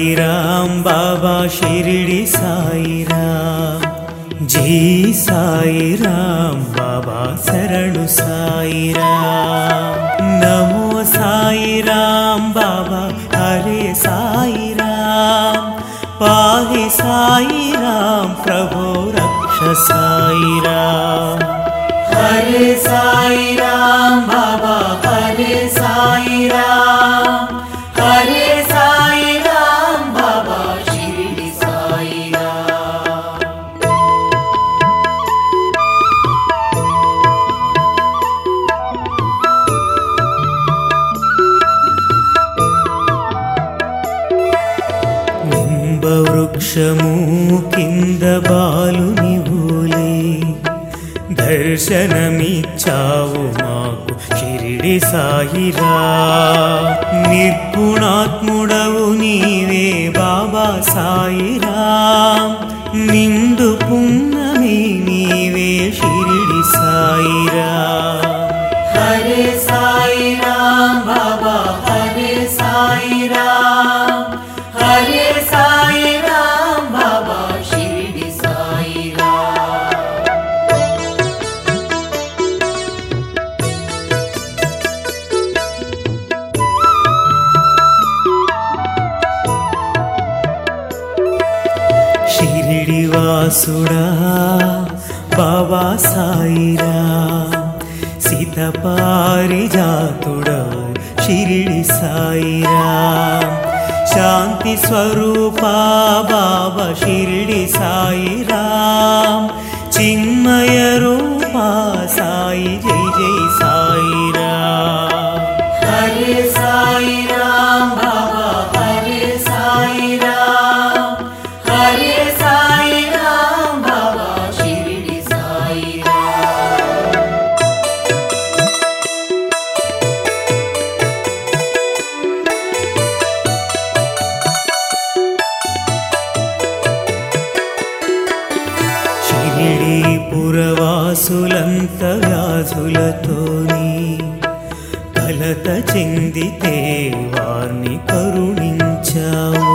సాయిరాం బాబా షిరిడి సాయిరాం, జై సాయిరాం బాబా శరణు సాయిరాం, నమో సాయిరాం బాబా హరే సాయిరాం, పాహి సాయిరాం ప్రభో రక్ష సాయిరాం, హరే సాయిరాం బాబా హరే సాయిరాం, హరే సాయిరాం బాబా షిరిడి సాయిరాం. నింబ వృక్షము కింద బాలుని ఓలే దర్శనమిచ్చావు మాకు షిరిడి సాయిరాం, నిర్గుణాత్ముడవు నీవే బాబా సాయిరాం, నిండు పున్నమి నీవే షిరిడి సాయిరాం, హరే సాయిరాం బాబా హరే సాయిరాం, హరే సాయిరాం బాబా షిరిడి సాయిరాం. షిరిడి వాసుడా బాబా సాయిరాం, సీత పారిజాతుడవు షిరిడి సాయిరాం, శాంతి స్వరూపా బాబా షిరిడి సాయిరాం, చిన్మయ రూపా సాయి జై జై సాయిరాం, హరే సాయిరాం బాబా హరే సాయిరాం, హరే సాయిరాం బాబా షిరిడి సాయిరాం. షిరిడి పురవాసులంత వ్యాధులతోని కలత చెందితే వారిని కరుణించావు,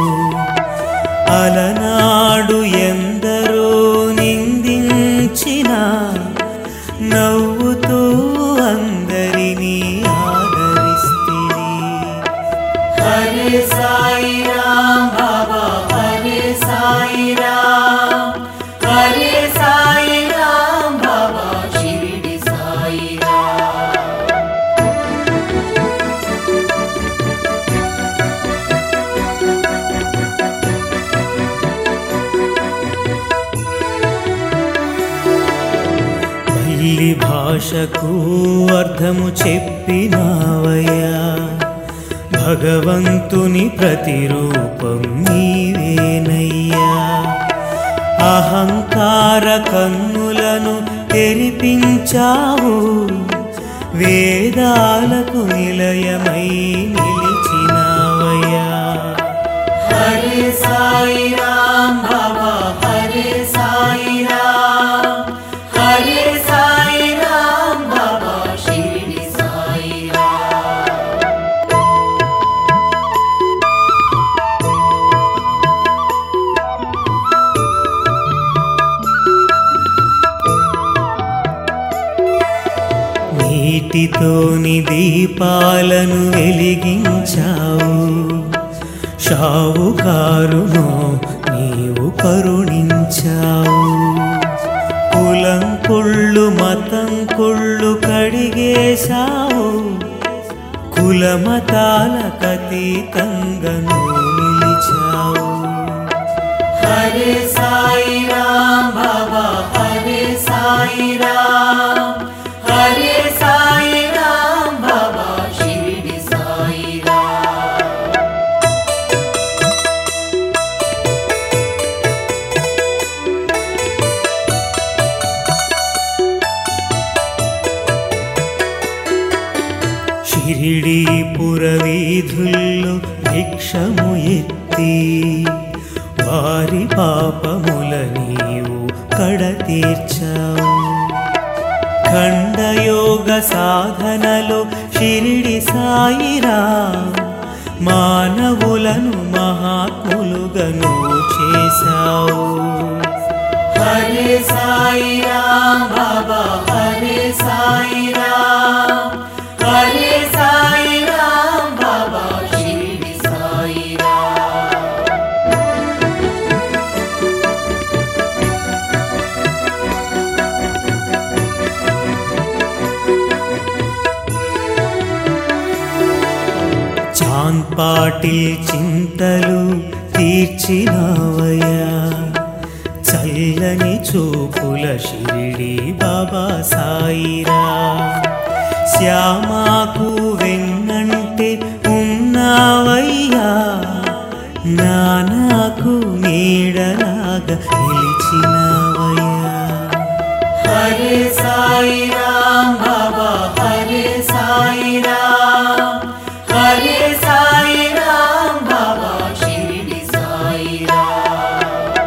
అలనాడు ఎందరో నిందించిన నవ్వుతూ అందరినీ ఆదరిస్తివి, హరే సాయిరాం బాబా హరే సాయిరాం, హరే సాయిరాం బాబా షిరిడి సాయిరాం. మల్లి భాషకు అర్థము చెప్పినావయ్యా, భగవంతుని ప్రతిరూపం నీవేనయ్యా, అహంకార కన్నులను తెరిపించావు, వేదాలకు నిలయమై నిలిచినావయ్యా, హరే సాయిరాం బాబా హరే సాయిరాం, హరే సాయిరాం బాబా షిరిడి సాయిరాం. నీటితోని దీపాలను వెలిగించావు, షావుకారును నీవు కరుణించావు, కులం కుళ్ళు మతం కుళ్ళు కడిగేశావు, కులమతాలకతీతంగా నిలిచావు, హరే సాయిరాం బాబా హరే సాయిరాం, హరే సాయిరాం బాబా షిరిడి సాయిరాం. షిరిడి పురవీధుల్లో భిక్షము ఎత్తి వారి పాపముల నీవు కడతీర్చావు, ఖండయోగ సాధనలో షిరిడి సాయిరాం మానవులను మహాత్ములు నువ్వు చేశావు. హరే సాయి రామ్ బాబా, హరే సాయి రామ్, హరే సాయి రామ్ బాబా, షిరిడి సాయి రామ్. చాంద్ పాటిల్ చింతలు తీర్చినావయ్యా, చల్లని చూపుల షిరిడి బాబా సాయిరా. శ్యామాకు వెన్నంటే ఉన్నావయ్యా, నానాకు నీడలాగా నిలిచినావయ్యా. హరే సాయి రామ్ బాబా, హరే సాయి రామ్, హరే సాయి రామ్ బాబా, షిరిడి సాయి రామ్.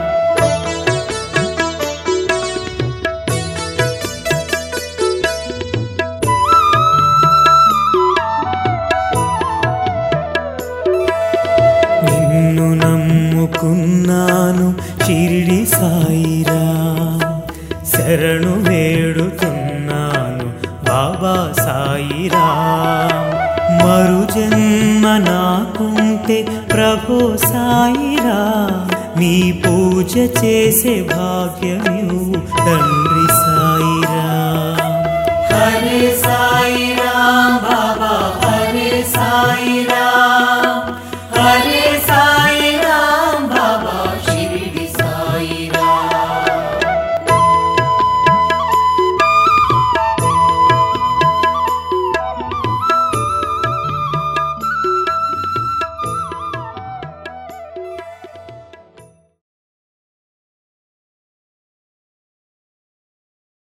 నిన్ను నమ్ముకున్నాను షిరిడి సాయిరా, శరణు వేడుతున్నాను బాబా సాయిరా. మరు జన్మ నాకుంటే ప్రభు సాయిరా, నీ పూజ చేసే భాగ్యమివ్వు తండ్రి సాయి.